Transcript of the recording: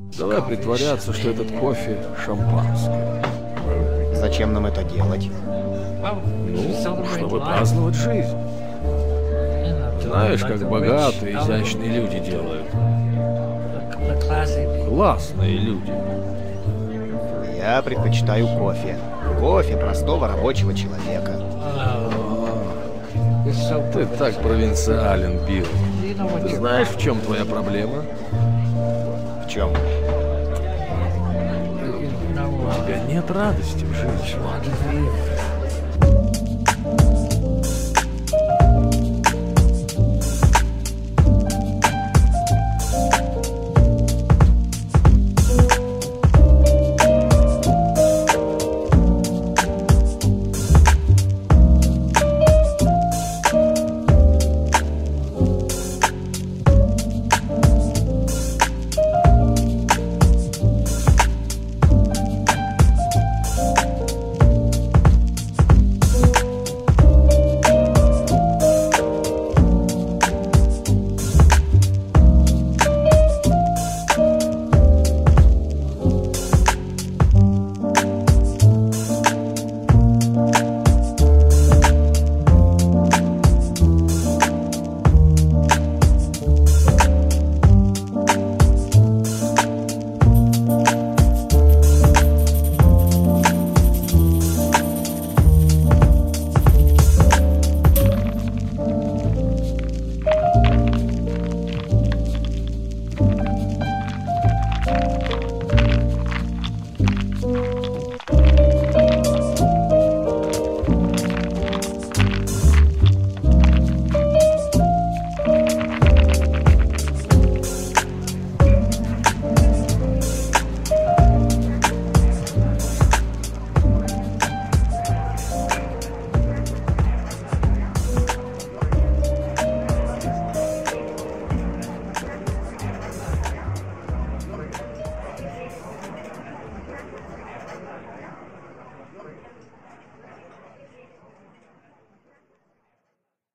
Давай притворяться, что этот кофе шампанское. Зачем нам это делать? Ну, чтобы праздновать жизнь. Знаешь, как богатые, изящные люди делают. Классные люди. Я предпочитаю кофе. Кофе простого рабочего человека. Ты так провинциален, Билл. Ты знаешь, в чем твоя проблема? В чем? У тебя нет радости в жизни.